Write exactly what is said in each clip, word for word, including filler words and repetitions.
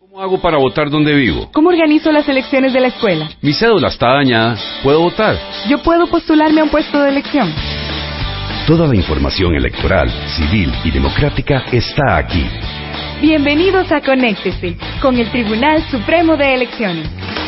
¿Cómo hago para votar donde vivo? ¿Cómo organizo las elecciones de la escuela? Mi cédula está dañada. ¿Puedo votar? ¿Yo puedo postularme a un puesto de elección? Toda la información electoral, civil y democrática está aquí. Bienvenidos a Conéctese con el Tribunal Supremo de Elecciones.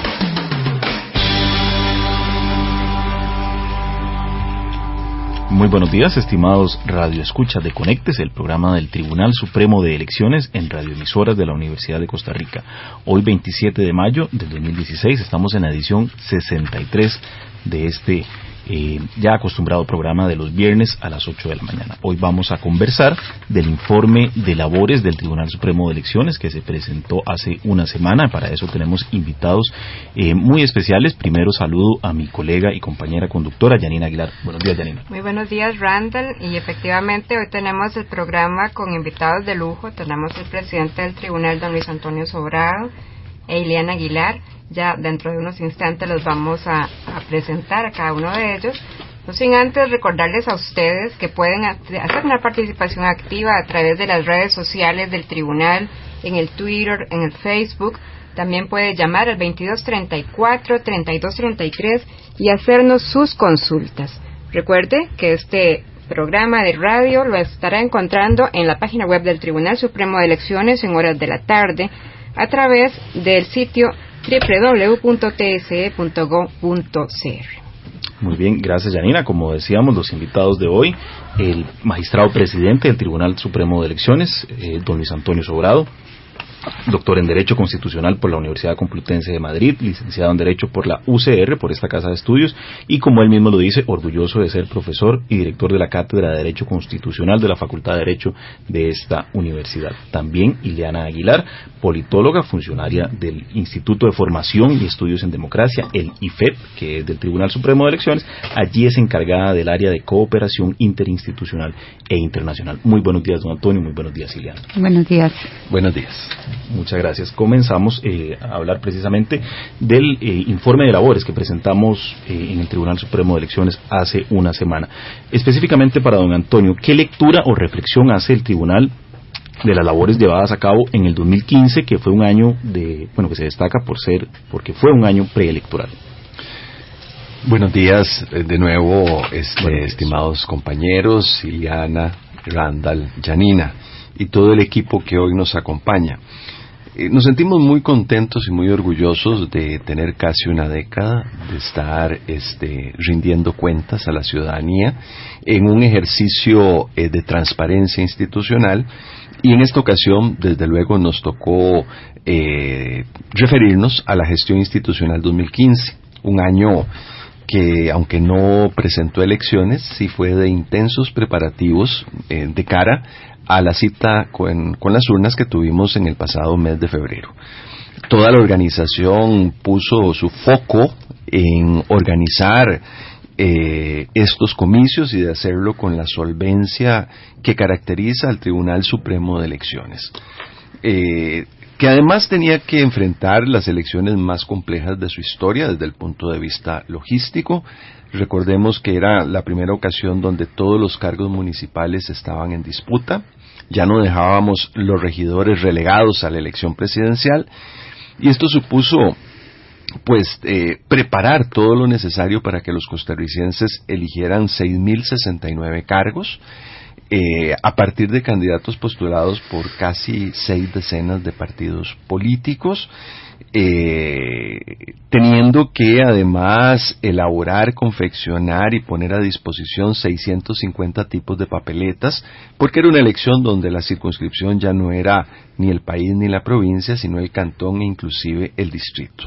Muy buenos días, estimados radioescuchas de Conéctese, el programa del Tribunal Supremo de Elecciones en radioemisoras de la Universidad de Costa Rica. Hoy, veintisiete de mayo del dos mil dieciséis, estamos en la edición sesenta y tres de este eh, ya acostumbrado programa de los viernes a las ocho de la mañana. Hoy vamos a conversar del informe de labores del Tribunal Supremo de Elecciones que se presentó hace una semana. Para eso tenemos invitados eh, muy especiales. Primero saludo a mi colega y compañera conductora, Yanina Aguilar. Buenos días, Yanina. Muy buenos días, Randall. Y efectivamente hoy tenemos el programa con invitados de lujo. Tenemos el presidente del tribunal, don Luis Antonio Sobrado, e Ileana Aguilar. Ya dentro de unos instantes los vamos a, a presentar a cada uno de ellos. No sin antes recordarles a ustedes que pueden hacer una participación activa a través de las redes sociales del tribunal, en el Twitter, en el Facebook. También puede llamar al veintidós treinta y cuatro, treinta y dos treinta y tres y hacernos sus consultas. Recuerde que este programa de radio lo estará encontrando en la página web del Tribunal Supremo de Elecciones en horas de la tarde a través del sitio doble u doble u doble u punto t s e punto gob punto c r. Muy bien, gracias, Yanina. Como decíamos, los invitados de hoy, el magistrado presidente del Tribunal Supremo de Elecciones, eh, don Luis Antonio Sobrado, doctor en Derecho Constitucional por la Universidad Complutense de Madrid, licenciado en Derecho por la U C R, por esta casa de estudios, y como él mismo lo dice, orgulloso de ser profesor y director de la Cátedra de Derecho Constitucional de la Facultad de Derecho de esta universidad. También Ileana Aguilar, politóloga, funcionaria del Instituto de Formación y Estudios en Democracia, el I F E P, que es del Tribunal Supremo de Elecciones. Allí es encargada del área de cooperación interinstitucional e internacional. Muy buenos días, don Antonio, muy buenos días, Ileana. Buenos días. Buenos días. Muchas gracias. Comenzamos eh, a hablar precisamente del eh, informe de labores que presentamos eh, en el Tribunal Supremo de Elecciones hace una semana. Específicamente para don Antonio, ¿qué lectura o reflexión hace el Tribunal de las labores llevadas a cabo en el dos mil quince, que fue un año de, bueno, que se destaca por ser, porque fue un año preelectoral? Buenos días de nuevo, este, estimados compañeros, Ileana, Randall, Yanina y todo el equipo que hoy nos acompaña. Eh, nos sentimos muy contentos y muy orgullosos de tener casi una década de estar este, rindiendo cuentas a la ciudadanía en un ejercicio eh, de transparencia institucional, y en esta ocasión, desde luego, nos tocó eh, referirnos a la gestión institucional dos mil quince, un año que, aunque no presentó elecciones, sí fue de intensos preparativos eh, de cara a la cita con, con las urnas que tuvimos en el pasado mes de febrero. Toda la organización puso su foco en organizar eh, estos comicios y de hacerlo con la solvencia que caracteriza al Tribunal Supremo de Elecciones, eh, que además tenía que enfrentar las elecciones más complejas de su historia desde el punto de vista logístico. Recordemos que era la primera ocasión donde todos los cargos municipales estaban en disputa. Ya no dejábamos los regidores relegados a la elección presidencial, y esto supuso pues eh, preparar todo lo necesario para que los costarricenses eligieran seis mil sesenta y nueve cargos eh, a partir de candidatos postulados por casi seis decenas de partidos políticos, Eh, teniendo que además elaborar, confeccionar y poner a disposición seiscientos cincuenta tipos de papeletas, porque era una elección donde la circunscripción ya no era ni el país ni la provincia, sino el cantón e inclusive el distrito.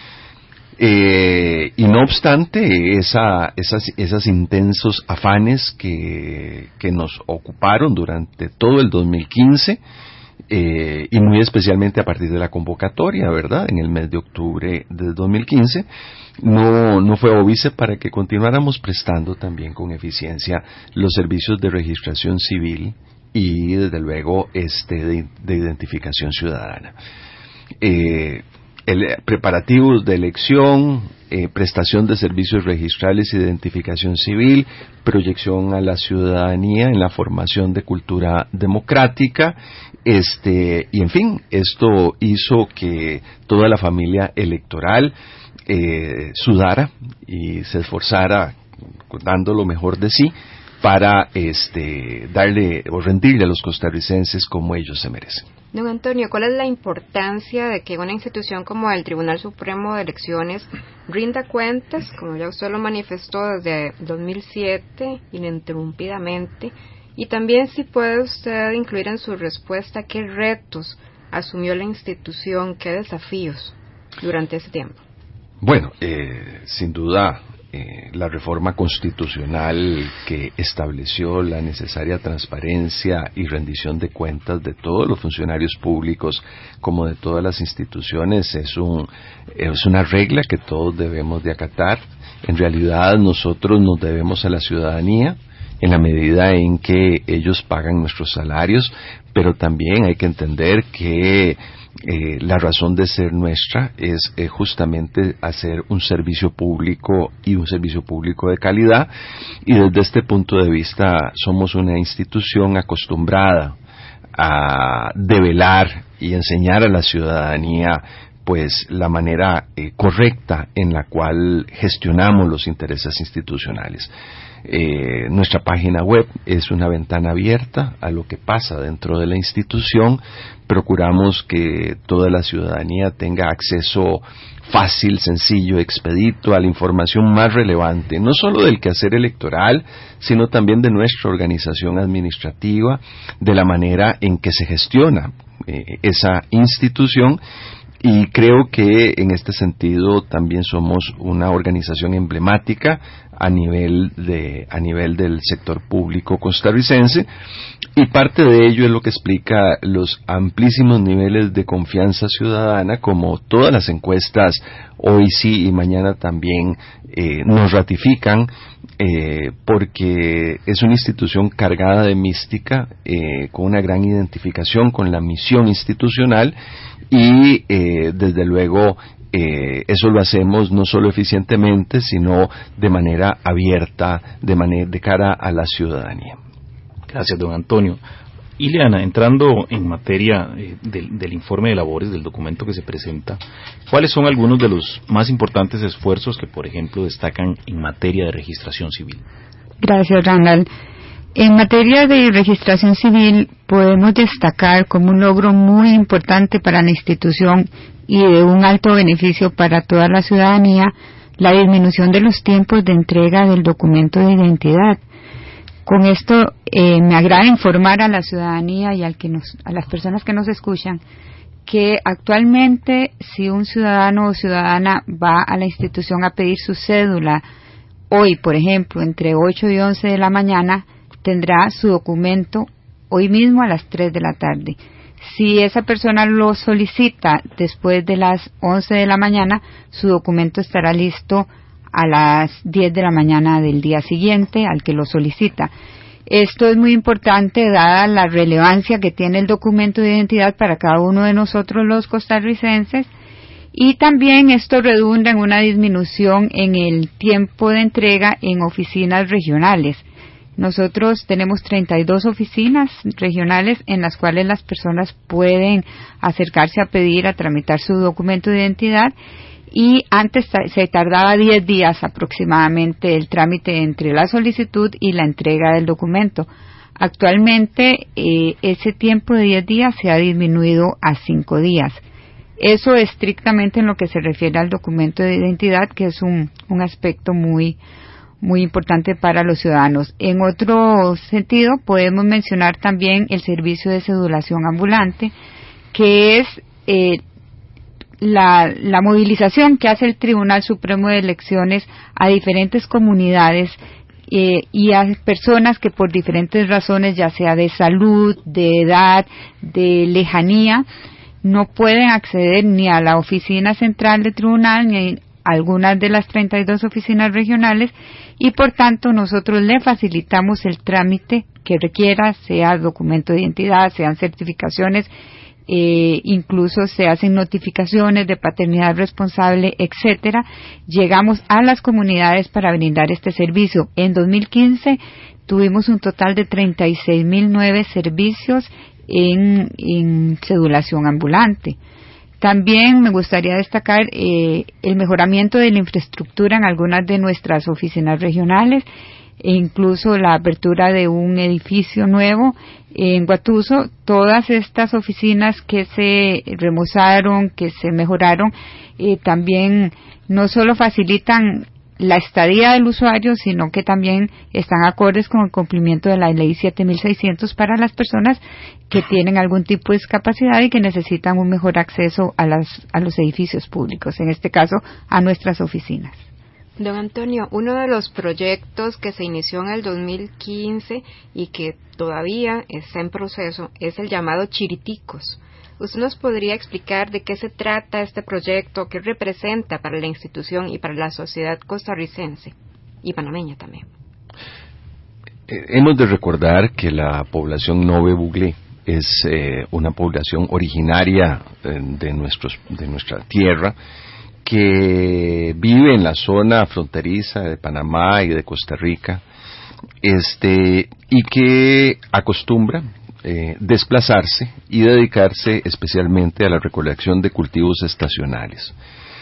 Eh, y no obstante esa, esas, esas intensos afanes que, que nos ocuparon durante todo el dos mil quince, Eh, y muy especialmente a partir de la convocatoria, ¿verdad?, en el mes de octubre de dos mil quince, no, no fue óbice para que continuáramos prestando también con eficiencia los servicios de registración civil y, desde luego, este de, de identificación ciudadana. Eh, el, preparativos de elección, eh, prestación de servicios registrales, identificación civil, proyección a la ciudadanía en la formación de cultura democrática, este, y en fin, esto hizo que toda la familia electoral eh, sudara y se esforzara dando lo mejor de sí para este darle o rendirle a los costarricenses como ellos se merecen. Don Antonio, ¿cuál es la importancia de que una institución como el Tribunal Supremo de Elecciones rinda cuentas, como ya usted lo manifestó desde dos mil siete, ininterrumpidamente? Y también, si puede usted incluir en su respuesta qué retos asumió la institución, qué desafíos durante ese tiempo. Bueno, eh, sin duda, eh, la reforma constitucional que estableció la necesaria transparencia y rendición de cuentas de todos los funcionarios públicos como de todas las instituciones es un es una regla que todos debemos de acatar. En realidad nosotros nos debemos a la ciudadanía en la medida en que ellos pagan nuestros salarios, pero también hay que entender que Eh, la razón de ser nuestra es eh, justamente hacer un servicio público y un servicio público de calidad, y desde este punto de vista somos una institución acostumbrada a develar y enseñar a la ciudadanía pues la manera eh, correcta en la cual gestionamos los intereses institucionales. Eh, nuestra página web es una ventana abierta a lo que pasa dentro de la institución. Procuramos que toda la ciudadanía tenga acceso fácil, sencillo, expedito a la información más relevante, no solo del quehacer electoral, sino también de nuestra organización administrativa, de la manera en que se gestiona eh, esa institución. Y creo que en este sentido también somos una organización emblemática a nivel de a nivel del sector público costarricense, y parte de ello es lo que explica los amplísimos niveles de confianza ciudadana, como todas las encuestas hoy sí y mañana también eh, nos ratifican, eh, porque es una institución cargada de mística, eh, con una gran identificación con la misión institucional. Y eh, desde luego eh, eso lo hacemos no solo eficientemente, sino de manera abierta, de manera de cara a la ciudadanía. Gracias, don Antonio. Ileana, entrando en materia eh, del, del informe de labores, del documento que se presenta, ¿cuáles son algunos de los más importantes esfuerzos que, por ejemplo, destacan en materia de registración civil? Gracias, Randall. En materia de registración civil podemos destacar como un logro muy importante para la institución y de un alto beneficio para toda la ciudadanía la disminución de los tiempos de entrega del documento de identidad. Con esto eh, me agrada informar a la ciudadanía y al que nos, a las personas que nos escuchan que actualmente si un ciudadano o ciudadana va a la institución a pedir su cédula hoy, por ejemplo, entre ocho y once de la mañana, tendrá su documento hoy mismo a las tres de la tarde. Si esa persona lo solicita después de las once de la mañana, su documento estará listo a las diez de la mañana del día siguiente al que lo solicita. Esto es muy importante dada la relevancia que tiene el documento de identidad para cada uno de nosotros los costarricenses, y también esto redunda en una disminución en el tiempo de entrega en oficinas regionales. Nosotros tenemos treinta y dos oficinas regionales en las cuales las personas pueden acercarse a pedir, a tramitar su documento de identidad, y antes se tardaba diez días aproximadamente el trámite entre la solicitud y la entrega del documento. Actualmente eh, ese tiempo de diez días se ha disminuido a cinco días. Eso estrictamente en lo que se refiere al documento de identidad, que es un, un aspecto muy muy importante para los ciudadanos. En otro sentido, podemos mencionar también el servicio de cedulación ambulante, que es eh, la, la movilización que hace el Tribunal Supremo de Elecciones a diferentes comunidades eh, y a personas que por diferentes razones, ya sea de salud, de edad, de lejanía, no pueden acceder ni a la oficina central del tribunal ni a algunas de las treinta y dos oficinas regionales, y por tanto nosotros le facilitamos el trámite que requiera, sea documento de identidad, sean certificaciones eh, incluso se hacen notificaciones de paternidad responsable, etcétera. Llegamos a las comunidades para brindar este servicio. En dos mil quince tuvimos un total de treinta y seis mil nueve servicios en, en cedulación ambulante. También me gustaría destacar eh, el mejoramiento de la infraestructura en algunas de nuestras oficinas regionales e incluso la apertura de un edificio nuevo en Guatuso. Todas estas oficinas que se remozaron, que se mejoraron, eh, también no solo facilitan la estadía del usuario, sino que también están acordes con el cumplimiento de la ley siete mil seiscientos para las personas que tienen algún tipo de discapacidad y que necesitan un mejor acceso a, las, a los edificios públicos, en este caso a nuestras oficinas. Don Antonio, uno de los proyectos que se inició en el dos mil quince y que todavía está en proceso es el llamado Chiriticos. ¿Usted nos podría explicar de qué se trata este proyecto, qué representa para la institución y para la sociedad costarricense y panameña también? Eh, hemos de recordar que la población Nove Buglé es eh, una población originaria eh, de, nuestros, de nuestra tierra, que vive en la zona fronteriza de Panamá y de Costa Rica, este, y que acostumbra Eh, desplazarse y dedicarse especialmente a la recolección de cultivos estacionales.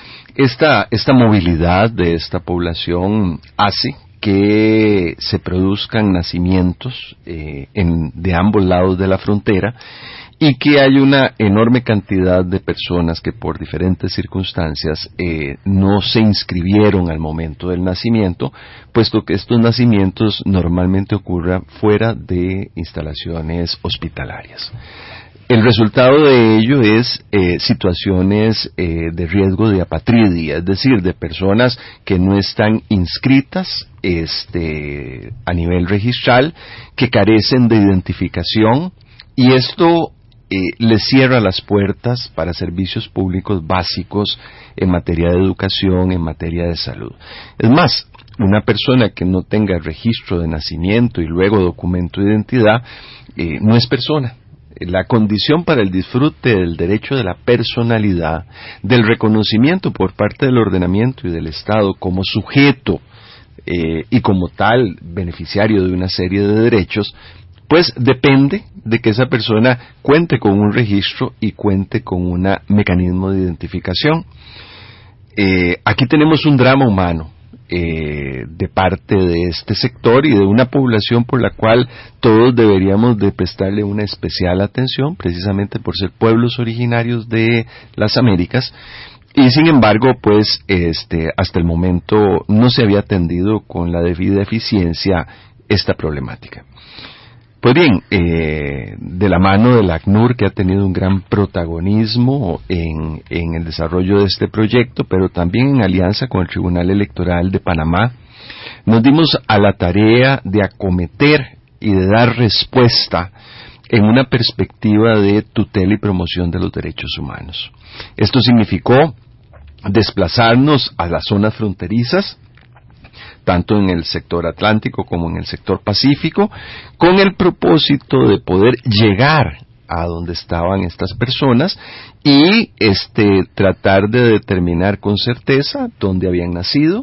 Esta, esta movilidad de esta población hace que se produzcan nacimientos eh, en, de ambos lados de la frontera y que hay una enorme cantidad de personas que por diferentes circunstancias eh, no se inscribieron al momento del nacimiento, puesto que estos nacimientos normalmente ocurren fuera de instalaciones hospitalarias. El resultado de ello es eh, situaciones eh, de riesgo de apatridia, es decir, de personas que no están inscritas este, a nivel registral, que carecen de identificación, y esto Eh, les cierra las puertas para servicios públicos básicos en materia de educación, en materia de salud. Es más, una persona que no tenga registro de nacimiento y luego documento de identidad, eh, no es persona. La condición para el disfrute del derecho de la personalidad, del reconocimiento por parte del ordenamiento y del Estado como sujeto eh, y como tal beneficiario de una serie de derechos, pues depende de que esa persona cuente con un registro y cuente con un mecanismo de identificación. Eh, aquí tenemos un drama humano eh, de parte de este sector y de una población por la cual todos deberíamos de prestarle una especial atención, precisamente por ser pueblos originarios de las Américas. Y sin embargo, pues, este, hasta el momento no se había atendido con la debida eficiencia esta problemática. Pues bien, eh, de la mano del ACNUR, que ha tenido un gran protagonismo en, en el desarrollo de este proyecto, pero también en alianza con el Tribunal Electoral de Panamá, nos dimos a la tarea de acometer y de dar respuesta en una perspectiva de tutela y promoción de los derechos humanos. Esto significó desplazarnos a las zonas fronterizas, tanto en el sector Atlántico como en el sector Pacífico, con el propósito de poder llegar a donde estaban estas personas y este tratar de determinar con certeza dónde habían nacido,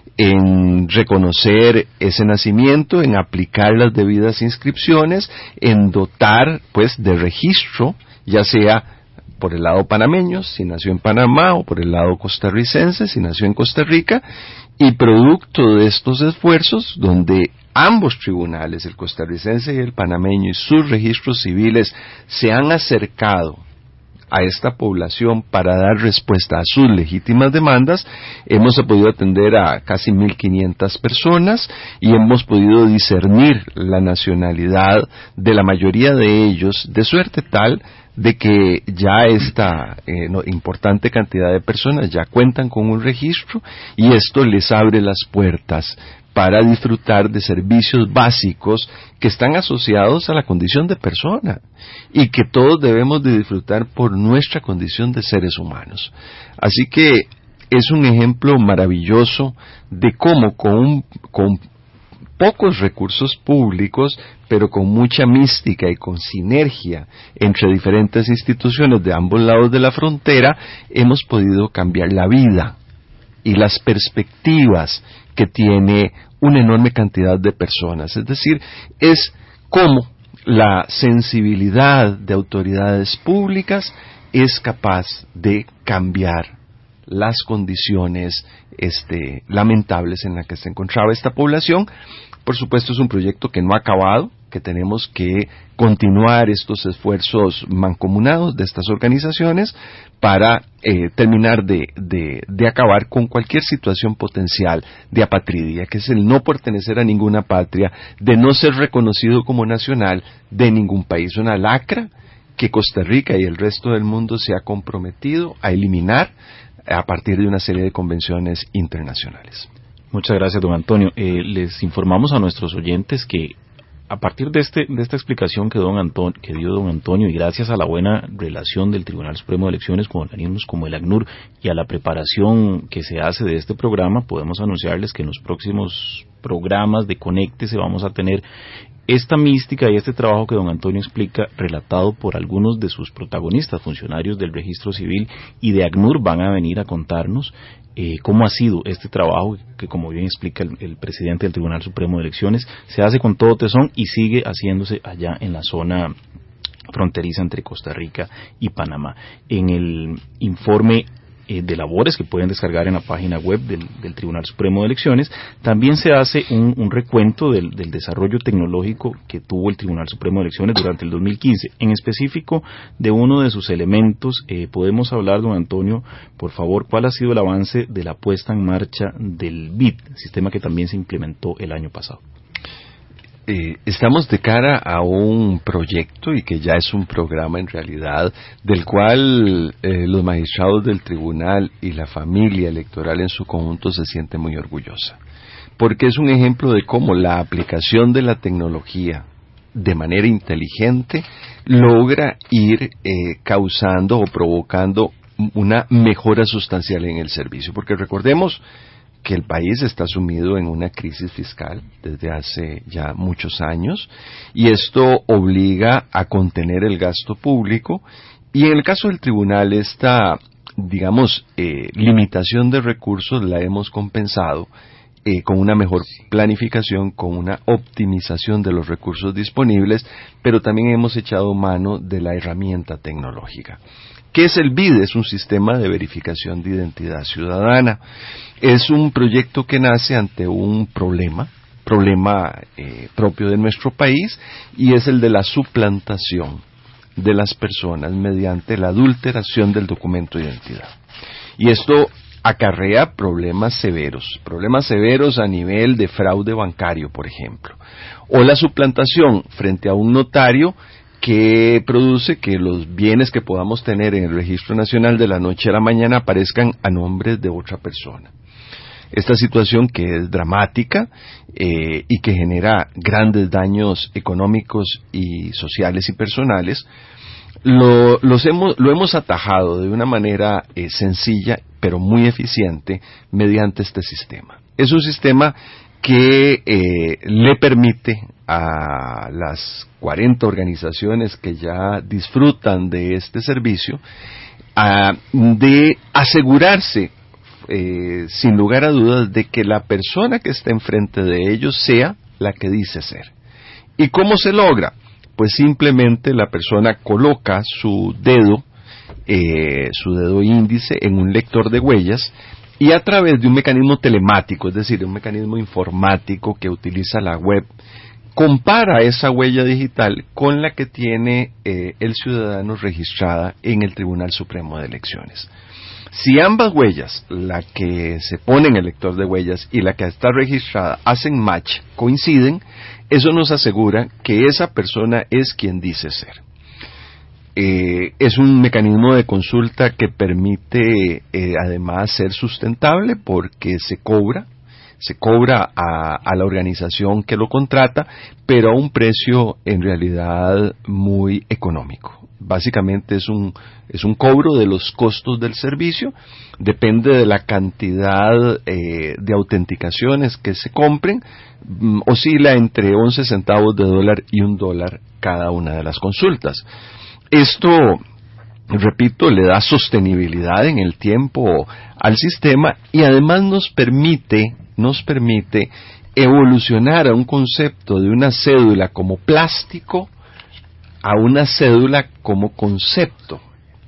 en reconocer ese nacimiento, en aplicar las debidas inscripciones, en dotar pues de registro, ya sea por el lado panameño, si nació en Panamá, o por el lado costarricense, si nació en Costa Rica, y producto de estos esfuerzos, donde ambos tribunales, el costarricense y el panameño, y sus registros civiles se han acercado a esta población para dar respuesta a sus legítimas demandas, hemos podido atender a casi mil quinientas personas y hemos podido discernir la nacionalidad de la mayoría de ellos, de suerte tal de que ya esta eh, no, importante cantidad de personas ya cuentan con un registro y esto les abre las puertas para disfrutar de servicios básicos que están asociados a la condición de persona y que todos debemos de disfrutar por nuestra condición de seres humanos. Así que es un ejemplo maravilloso de cómo con, un, con pocos recursos públicos, pero con mucha mística y con sinergia entre diferentes instituciones de ambos lados de la frontera, hemos podido cambiar la vida y las perspectivas que tiene una enorme cantidad de personas. Es decir, es como la sensibilidad de autoridades públicas es capaz de cambiar las condiciones este, lamentables en las que se encontraba esta población. Por supuesto, es un proyecto que no ha acabado, que tenemos que continuar estos esfuerzos mancomunados de estas organizaciones para eh, terminar de, de, de acabar con cualquier situación potencial de apatridia, que es el no pertenecer a ninguna patria, de no ser reconocido como nacional de ningún país. Una lacra que Costa Rica y el resto del mundo se ha comprometido a eliminar a partir de una serie de convenciones internacionales. Muchas gracias, don Antonio. Eh, les informamos a nuestros oyentes que a partir de este de esta explicación que don Antonio, que dio don Antonio, y gracias a la buena relación del Tribunal Supremo de Elecciones con organismos como el ACNUR y a la preparación que se hace de este programa, podemos anunciarles que en los próximos programas de Conéctese vamos a tener esta mística y este trabajo que don Antonio explica, relatado por algunos de sus protagonistas, funcionarios del Registro Civil y de ACNUR, van a venir a contarnos eh, cómo ha sido este trabajo que, como bien explica el, el presidente del Tribunal Supremo de Elecciones, se hace con todo tesón y sigue haciéndose allá en la zona fronteriza entre Costa Rica y Panamá. En el informe eh, de labores que pueden descargar en la página web del, del Tribunal Supremo de Elecciones, también se hace un, un recuento del, del desarrollo tecnológico que tuvo el Tribunal Supremo de Elecciones durante el dos mil quince. En específico, de uno de sus elementos, eh, podemos hablar, don Antonio, por favor, ¿cuál ha sido el avance de la puesta en marcha del B I D, sistema que también se implementó el año pasado? Eh, estamos de cara a un proyecto y que ya es un programa en realidad, del cual eh, los magistrados del tribunal y la familia electoral en su conjunto se siente muy orgullosa, porque es un ejemplo de cómo la aplicación de la tecnología de manera inteligente logra ir eh, causando o provocando una mejora sustancial en el servicio, porque recordemos que el país está sumido en una crisis fiscal desde hace ya muchos años, y esto obliga a contener el gasto público, y en el caso del tribunal esta, digamos, eh, limitación de recursos la hemos compensado eh, con una mejor planificación, con una optimización de los recursos disponibles, pero también hemos echado mano de la herramienta tecnológica. ¿Qué es el B I D? Es un sistema de verificación de identidad ciudadana. Es un proyecto que nace ante un problema, problema eh, propio de nuestro país, y es el de la suplantación de las personas mediante la adulteración del documento de identidad. Y esto acarrea problemas severos, problemas severos a nivel de fraude bancario, por ejemplo, o la suplantación frente a un notario que produce que los bienes que podamos tener en el Registro Nacional de la noche a la mañana aparezcan a nombre de otra persona. Esta situación, que es dramática eh, y que genera grandes daños económicos y sociales y personales, lo, los hemos, lo hemos atajado de una manera eh, sencilla pero muy eficiente mediante este sistema. Es un sistema que eh, le permite a las cuarenta organizaciones que ya disfrutan de este servicio a, de asegurarse eh, sin lugar a dudas de que la persona que está enfrente de ellos sea la que dice ser. ¿Y cómo se logra? Pues simplemente la persona coloca su dedo, eh, su dedo índice en un lector de huellas, y a través de un mecanismo telemático, es decir, un mecanismo informático que utiliza la web, compara esa huella digital con la que tiene eh, el ciudadano registrada en el Tribunal Supremo de Elecciones. Si ambas huellas, la que se pone en el lector de huellas y la que está registrada, hacen match, coinciden, eso nos asegura que esa persona es quien dice ser. Eh, es un mecanismo de consulta que permite eh, además ser sustentable porque se cobra se cobra a, a la organización que lo contrata, pero a un precio en realidad muy económico. Básicamente es un, es un cobro de los costos del servicio, depende de la cantidad eh, de autenticaciones que se compren, mm, oscila entre once centavos de dólar y un dólar cada una de las consultas. Esto, repito, le da sostenibilidad en el tiempo al sistema y además nos permite, nos permite evolucionar a un concepto de una cédula como plástico a una cédula como concepto.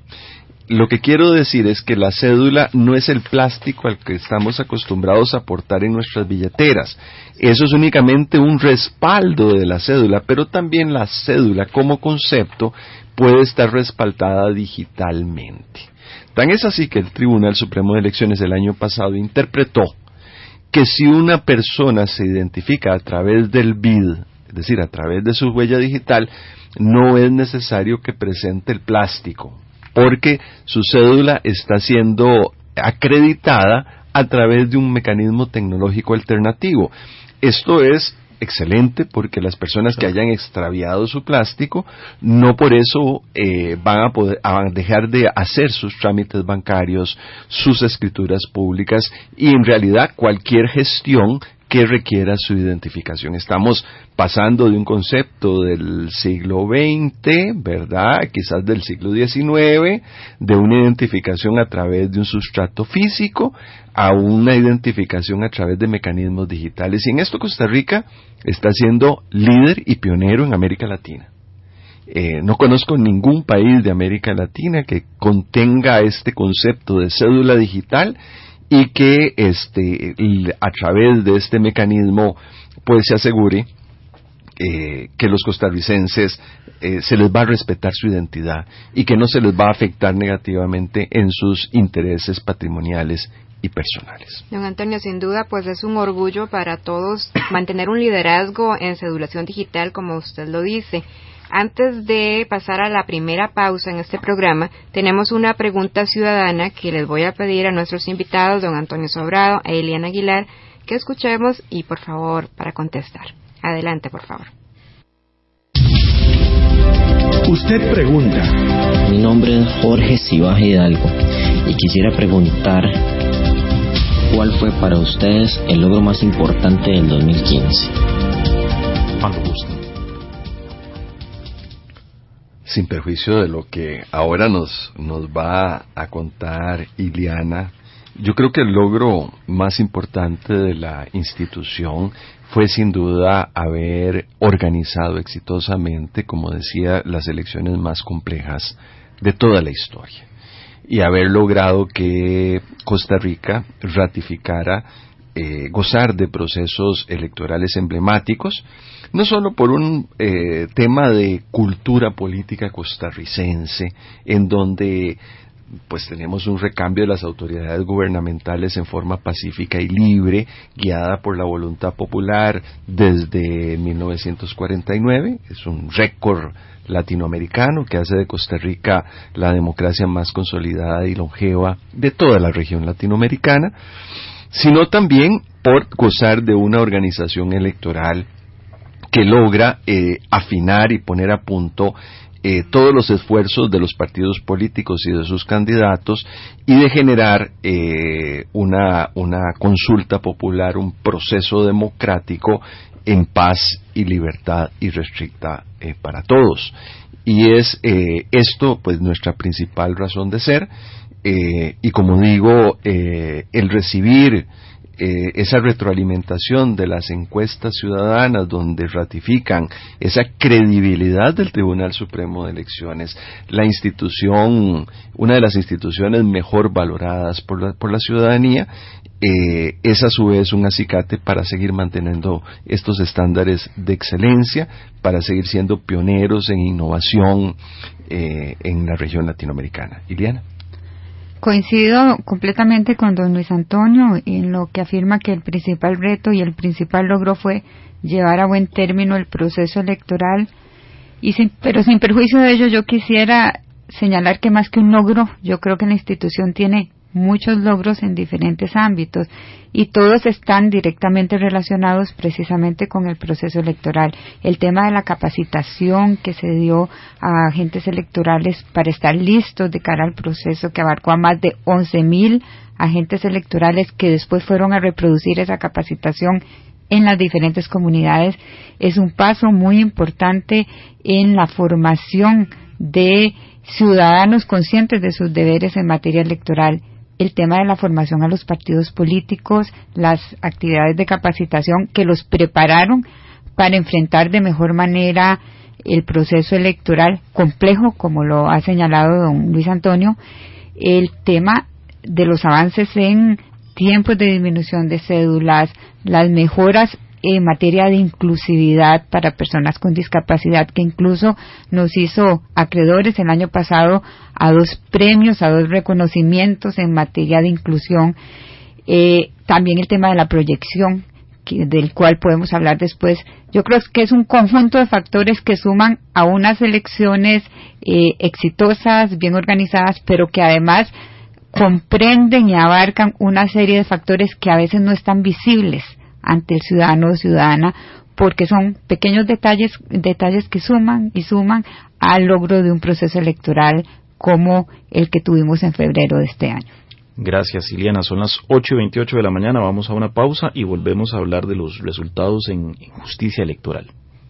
Lo que quiero decir es que la cédula no es el plástico al que estamos acostumbrados a portar en nuestras billeteras. Eso es únicamente un respaldo de la cédula, pero también la cédula como concepto puede estar respaldada digitalmente. Tan es así que el Tribunal Supremo de Elecciones el año pasado interpretó que si una persona se identifica a través del B I D, es decir, a través de su huella digital, no es necesario que presente el plástico, porque su cédula está siendo acreditada a través de un mecanismo tecnológico alternativo. Esto es excelente porque las personas que hayan extraviado su plástico no por eso eh, van a poder a dejar de hacer sus trámites bancarios, sus escrituras públicas y en realidad cualquier gestión que requiera su identificación. Estamos pasando de un concepto del siglo veinte, ¿verdad? Quizás del siglo diecinueve, de una identificación a través de un sustrato físico, a una identificación a través de mecanismos digitales. Y en esto Costa Rica está siendo líder y pionero en América Latina. Eh, no conozco ningún país de América Latina que contenga este concepto de cédula digital y que este a través de este mecanismo pues se asegure eh, que los costarricenses eh, se les va a respetar su identidad y que no se les va a afectar negativamente en sus intereses patrimoniales y personales. Don Antonio, sin duda, pues es un orgullo para todos mantener un liderazgo en cedulación digital, como usted lo dice. Antes de pasar a la primera pausa en este programa, tenemos una pregunta ciudadana que les voy a pedir a nuestros invitados, don Antonio Sobrado e Eliana Aguilar, que escuchemos y por favor, para contestar. Adelante, por favor. Usted pregunta. Mi nombre es Jorge Cibaja Hidalgo y quisiera preguntar ¿cuál fue para ustedes el logro más importante del dos mil quince? Cuando guste. Sin perjuicio de lo que ahora nos, nos va a contar Iliana, yo creo que el logro más importante de la institución fue sin duda haber organizado exitosamente, como decía, las elecciones más complejas de toda la historia y haber logrado que Costa Rica ratificara eh, gozar de procesos electorales emblemáticos, no solo por un eh, tema de cultura política costarricense, en donde pues tenemos un recambio de las autoridades gubernamentales en forma pacífica y libre, guiada por la voluntad popular desde mil novecientos cuarenta y nueve, es un récord latinoamericano que hace de Costa Rica la democracia más consolidada y longeva de toda la región latinoamericana, sino también por gozar de una organización electoral que logra eh, afinar y poner a punto eh, todos los esfuerzos de los partidos políticos y de sus candidatos y de generar eh, una, una consulta popular, un proceso democrático en paz y libertad irrestricta eh, para todos. Y es eh, esto pues nuestra principal razón de ser eh, y como digo, eh, el recibir Eh, esa retroalimentación de las encuestas ciudadanas donde ratifican esa credibilidad del Tribunal Supremo de Elecciones, la institución, una de las instituciones mejor valoradas por la, por la ciudadanía, eh, es a su vez un acicate para seguir manteniendo estos estándares de excelencia, para seguir siendo pioneros en innovación eh, en la región latinoamericana. Iliana. Coincido completamente con don Luis Antonio en lo que afirma que el principal reto y el principal logro fue llevar a buen término el proceso electoral, y sin, pero sin perjuicio de ello yo quisiera señalar que más que un logro, yo creo que la institución tiene muchos logros en diferentes ámbitos y todos están directamente relacionados precisamente con el proceso electoral. El tema de la capacitación que se dio a agentes electorales para estar listos de cara al proceso, que abarcó a más de once mil agentes electorales que después fueron a reproducir esa capacitación en las diferentes comunidades, es un paso muy importante en la formación de ciudadanos conscientes de sus deberes en materia electoral. El tema de la formación a los partidos políticos, las actividades de capacitación que los prepararon para enfrentar de mejor manera el proceso electoral complejo, como lo ha señalado don Luis Antonio, el tema de los avances en tiempos de disminución de cédulas, las mejoras en materia de inclusividad para personas con discapacidad, que incluso nos hizo acreedores el año pasado a dos premios, a dos reconocimientos en materia de inclusión. Eh, también el tema de la proyección, que, del cual podemos hablar después. Yo creo que es un conjunto de factores que suman a unas elecciones eh, exitosas, bien organizadas, pero que además comprenden y abarcan una serie de factores que a veces no están visibles ante el ciudadano o ciudadana, porque son pequeños detalles, detalles que suman y suman al logro de un proceso electoral como el que tuvimos en febrero de este año. Gracias, Ileana. Son las ocho y veintiocho de la mañana. Vamos a una pausa y volvemos a hablar de los resultados en, en justicia electoral.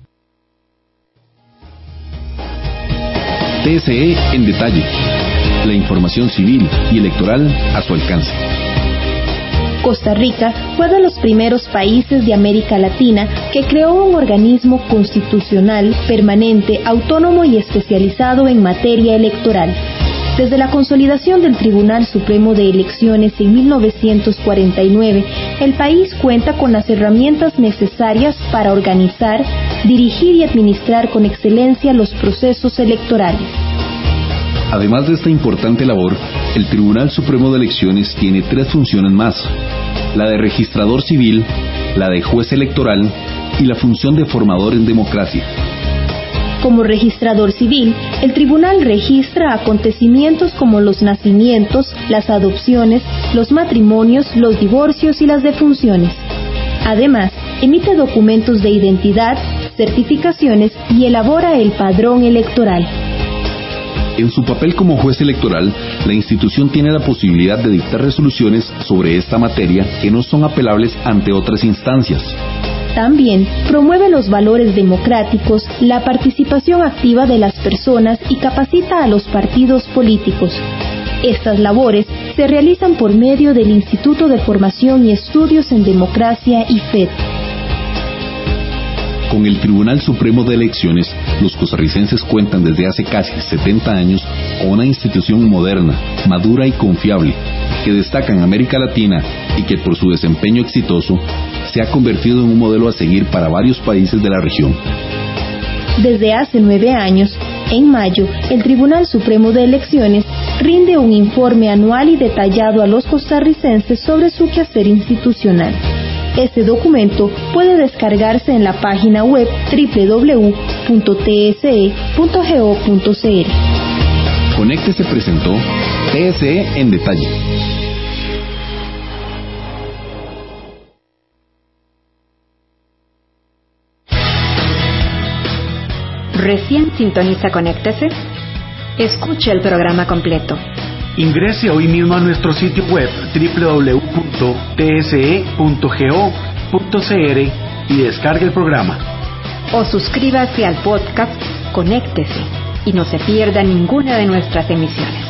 T S E en detalle. La información civil y electoral a su alcance. Costa Rica fue de los primeros países de América Latina que creó un organismo constitucional, permanente, autónomo y especializado en materia electoral. Desde la consolidación del Tribunal Supremo de Elecciones en mil novecientos cuarenta y nueve, el país cuenta con las herramientas necesarias para organizar, dirigir y administrar con excelencia los procesos electorales. Además de esta importante labor, el Tribunal Supremo de Elecciones tiene tres funciones más: la de registrador civil, la de juez electoral y la función de formador en democracia. Como registrador civil, el tribunal registra acontecimientos como los nacimientos, las adopciones, los matrimonios, los divorcios y las defunciones. Además, emite documentos de identidad, certificaciones y elabora el padrón electoral. En su papel como juez electoral, la institución tiene la posibilidad de dictar resoluciones sobre esta materia que no son apelables ante otras instancias. También promueve los valores democráticos, la participación activa de las personas y capacita a los partidos políticos. Estas labores se realizan por medio del Instituto de Formación y Estudios en Democracia I F E D. Con el Tribunal Supremo de Elecciones, los costarricenses cuentan desde hace casi setenta años con una institución moderna, madura y confiable, que destaca en América Latina y que por su desempeño exitoso se ha convertido en un modelo a seguir para varios países de la región. Desde hace nueve años, en mayo, el Tribunal Supremo de Elecciones rinde un informe anual y detallado a los costarricenses sobre su quehacer institucional. Este documento puede descargarse en la página web doble u doble u doble u punto t s e punto go punto c r. Conéctese presentó T S E en detalle. ¿Recién sintoniza Conéctese? Escuche el programa completo. Ingrese hoy mismo a nuestro sitio web doble u doble u doble u punto t s e punto go punto c r y descargue el programa. O suscríbase al podcast Conéctese y no se pierda ninguna de nuestras emisiones.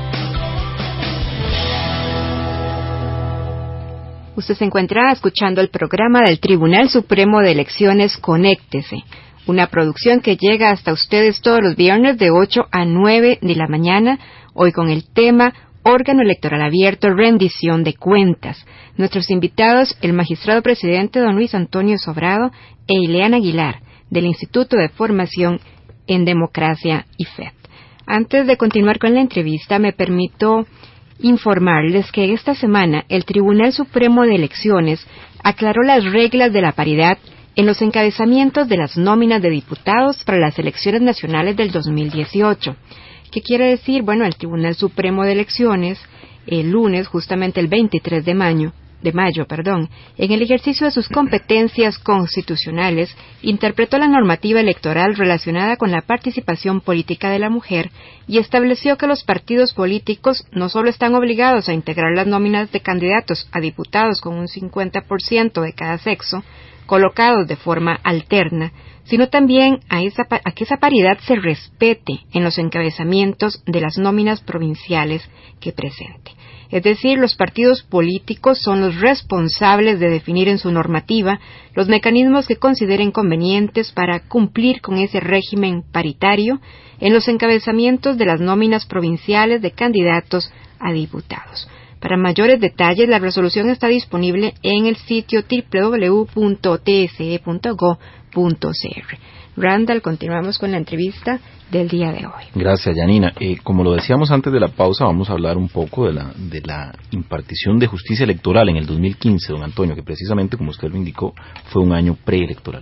Usted se encuentra escuchando el programa del Tribunal Supremo de Elecciones Conéctese, una producción que llega hasta ustedes todos los viernes de ocho a nueve de la mañana, hoy con el tema Órgano Electoral Abierto, rendición de cuentas. Nuestros invitados, el magistrado presidente don Luis Antonio Sobrado e Ileana Aguilar, del Instituto de Formación en Democracia I F E D. Antes de continuar con la entrevista, me permito informarles que esta semana el Tribunal Supremo de Elecciones aclaró las reglas de la paridad en los encabezamientos de las nóminas de diputados para las elecciones nacionales del dos mil dieciocho. ¿Qué quiere decir? Bueno, el Tribunal Supremo de Elecciones el lunes, justamente el veintitrés de mayo, de mayo, perdón, en el ejercicio de sus competencias constitucionales, interpretó la normativa electoral relacionada con la participación política de la mujer y estableció que los partidos políticos no solo están obligados a integrar las nóminas de candidatos a diputados con un cincuenta por ciento de cada sexo, colocados de forma alterna, sino también a, esa, a que esa paridad se respete en los encabezamientos de las nóminas provinciales que presente. Es decir, los partidos políticos son los responsables de definir en su normativa los mecanismos que consideren convenientes para cumplir con ese régimen paritario en los encabezamientos de las nóminas provinciales de candidatos a diputados. Para mayores detalles, la resolución está disponible en el sitio doble u doble u doble u punto t s e punto gob punto c r. Randall, continuamos con la entrevista del día de hoy. Gracias, Yanina. Eh, como lo decíamos antes de la pausa, vamos a hablar un poco de la, de la impartición de justicia electoral en el dos mil quince, don Antonio, que precisamente, como usted lo indicó, fue un año preelectoral.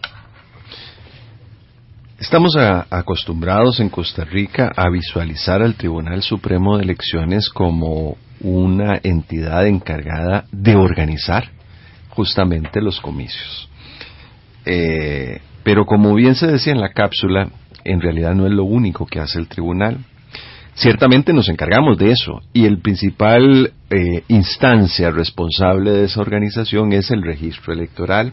Estamos a, acostumbrados en Costa Rica a visualizar al Tribunal Supremo de Elecciones como una entidad encargada de organizar justamente los comicios. Eh, pero como bien se decía en la cápsula, en realidad no es lo único que hace el tribunal. Ciertamente nos encargamos de eso, y el principal eh, instancia responsable de esa organización es el registro electoral.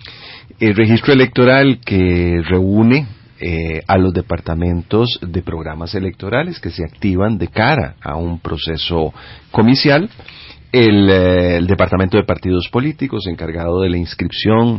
El registro electoral que reúne eh, a los departamentos de programas electorales que se activan de cara a un proceso comicial. El, eh, el Departamento de Partidos Políticos, encargado de la inscripción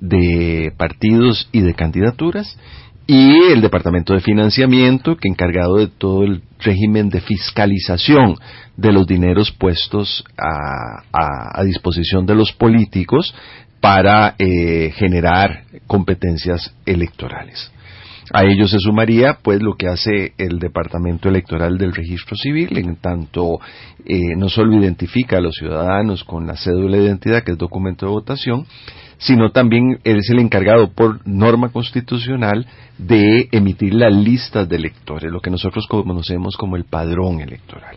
de partidos y de candidaturas, y el Departamento de Financiamiento, que encargado de todo el régimen de fiscalización de los dineros puestos a, a, a disposición de los políticos para eh, generar competencias electorales. A ello se sumaría pues lo que hace el Departamento Electoral del Registro Civil, en tanto eh, no solo identifica a los ciudadanos con la cédula de identidad, que es documento de votación, sino también es el encargado por norma constitucional de emitir las listas de electores, lo que nosotros conocemos como el padrón electoral.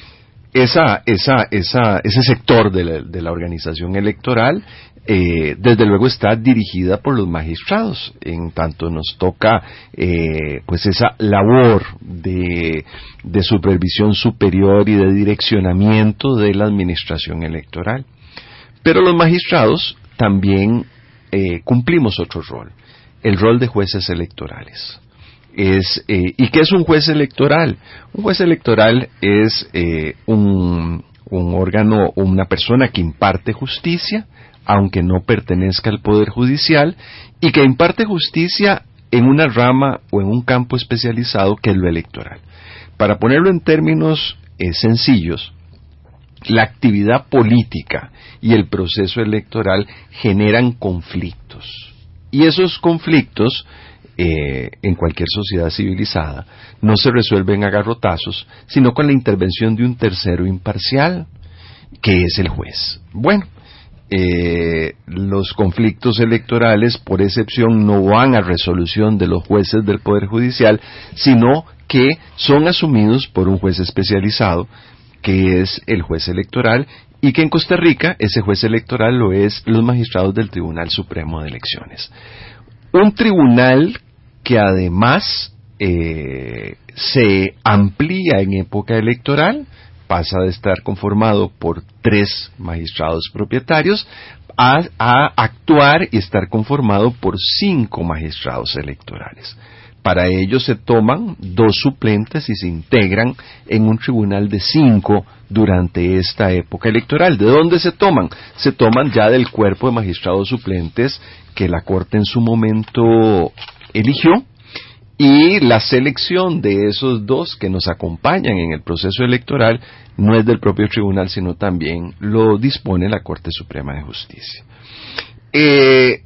Esa, esa, esa, ese sector de la, de la organización electoral, eh, desde luego está dirigida por los magistrados, en tanto nos toca eh, pues esa labor de, de supervisión superior y de direccionamiento de la administración electoral. Pero los magistrados también eh, cumplimos otro rol, el rol de jueces electorales. Es, eh, ¿y qué es un juez electoral? Un juez electoral es eh, un, un órgano o una persona que imparte justicia, aunque no pertenezca al Poder Judicial, y que imparte justicia en una rama o en un campo especializado que es lo electoral. Para ponerlo en términos eh, sencillos, la actividad política y el proceso electoral generan conflictos, y esos conflictos Eh, en cualquier sociedad civilizada no se resuelven a garrotazos, sino con la intervención de un tercero imparcial, que es el juez. Bueno, eh, los conflictos electorales, por excepción, no van a resolución de los jueces del Poder Judicial, sino que son asumidos por un juez especializado, que es el juez electoral, y que en Costa Rica ese juez electoral lo es los magistrados del Tribunal Supremo de Elecciones. Un tribunal que además eh, se amplía en época electoral, pasa de estar conformado por tres magistrados propietarios a, a actuar y estar conformado por cinco magistrados electorales. Para ello se toman dos suplentes y se integran en un tribunal de cinco durante esta época electoral. ¿De dónde se toman? Se toman ya del cuerpo de magistrados suplentes que la Corte en su momento eligió, y la selección de esos dos que nos acompañan en el proceso electoral no es del propio tribunal, sino también lo dispone la Corte Suprema de Justicia. Eh,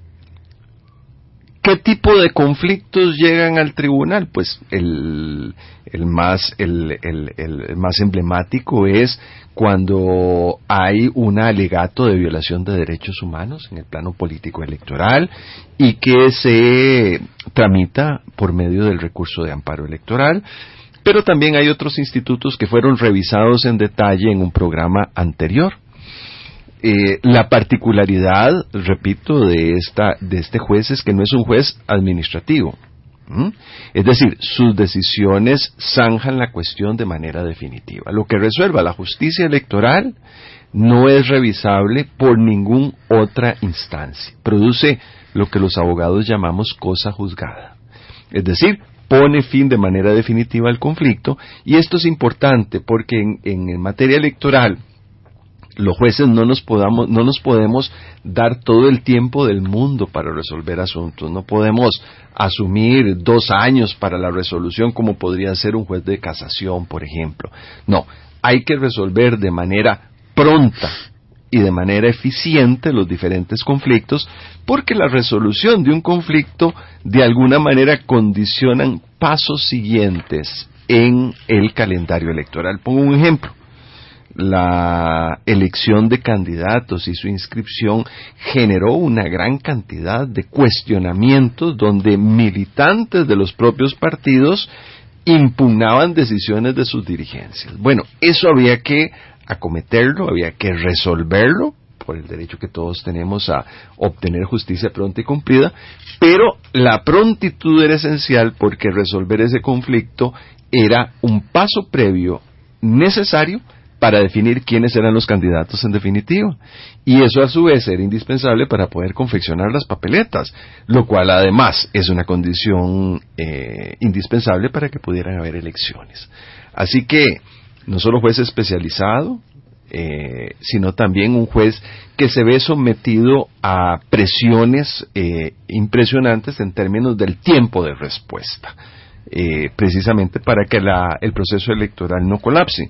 ¿Qué tipo de conflictos llegan al tribunal? Pues el, el, más, el, el, el más emblemático es cuando hay un alegato de violación de derechos humanos en el plano político electoral y que se tramita por medio del recurso de amparo electoral, pero también hay otros institutos que fueron revisados en detalle en un programa anterior. Eh, la particularidad, repito, de esta de este juez es que no es un juez administrativo. ¿Mm? Es decir, sus decisiones zanjan la cuestión de manera definitiva. Lo que resuelva la justicia electoral no es revisable por ninguna otra instancia. Produce lo que los abogados llamamos cosa juzgada. Es decir, pone fin de manera definitiva al conflicto, y esto es importante porque en, en materia electoral los jueces no nos podamos, no nos podemos dar todo el tiempo del mundo para resolver asuntos. No podemos asumir dos años para la resolución como podría ser un juez de casación, por ejemplo. No, hay que resolver de manera pronta y de manera eficiente los diferentes conflictos, porque la resolución de un conflicto de alguna manera condicionan pasos siguientes en el calendario electoral. Pongo un ejemplo. La elección de candidatos y su inscripción generó una gran cantidad de cuestionamientos donde militantes de los propios partidos impugnaban decisiones de sus dirigencias. Bueno, eso había que acometerlo, había que resolverlo por el derecho que todos tenemos a obtener justicia pronta y cumplida, pero la prontitud era esencial porque resolver ese conflicto era un paso previo necesario para definir quiénes eran los candidatos en definitiva. Y eso a su vez era indispensable para poder confeccionar las papeletas, lo cual además es una condición eh, indispensable para que pudieran haber elecciones. Así que no solo juez especializado, eh, sino también un juez que se ve sometido a presiones eh, impresionantes en términos del tiempo de respuesta, eh, precisamente para que la, el proceso electoral no colapse.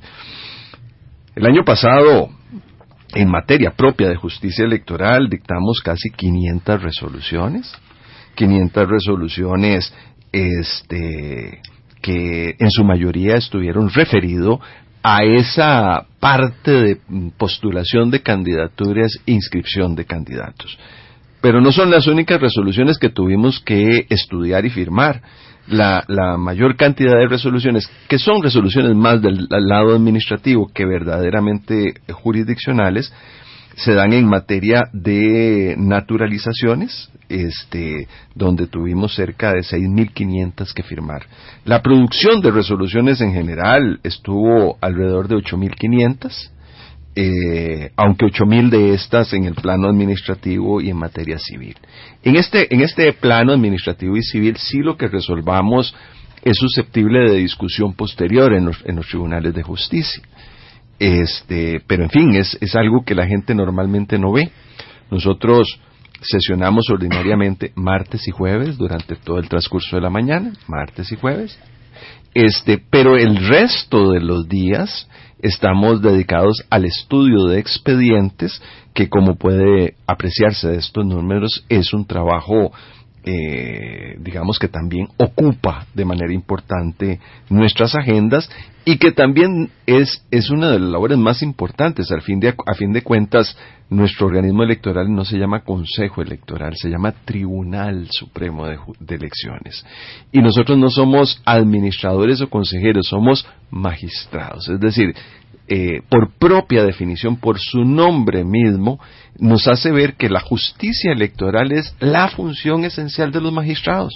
El año pasado, en materia propia de justicia electoral, dictamos casi quinientas resoluciones, quinientas resoluciones este, que en su mayoría estuvieron referidos a esa parte de postulación de candidaturas e inscripción de candidatos. Pero no son las únicas resoluciones que tuvimos que estudiar y firmar. La, la mayor cantidad de resoluciones, que son resoluciones más del, del lado administrativo que verdaderamente jurisdiccionales, se dan en materia de naturalizaciones, este, donde tuvimos cerca de seis mil quinientas que firmar. La producción de resoluciones en general estuvo alrededor de ocho mil quinientas, eh, aunque ocho mil de estas en el plano administrativo y en materia civil. En este, en este plano administrativo y civil, sí lo que resolvamos es susceptible de discusión posterior en los, en los tribunales de justicia. Este, pero en fin, es, es algo que la gente normalmente no ve. Nosotros sesionamos ordinariamente martes y jueves durante todo el transcurso de la mañana, martes y jueves. Este, pero el resto de los días estamos dedicados al estudio de expedientes, que como puede apreciarse de estos números, es un trabajo, eh, digamos que también ocupa de manera importante nuestras agendas, y que también es, es una de las labores más importantes. Al fin de, a fin de cuentas, nuestro organismo electoral no se llama Consejo Electoral, se llama Tribunal Supremo de, de Elecciones. Y nosotros no somos administradores o consejeros, somos magistrados. Es decir, eh, por propia definición, por su nombre mismo, nos hace ver que la justicia electoral es la función esencial de los magistrados.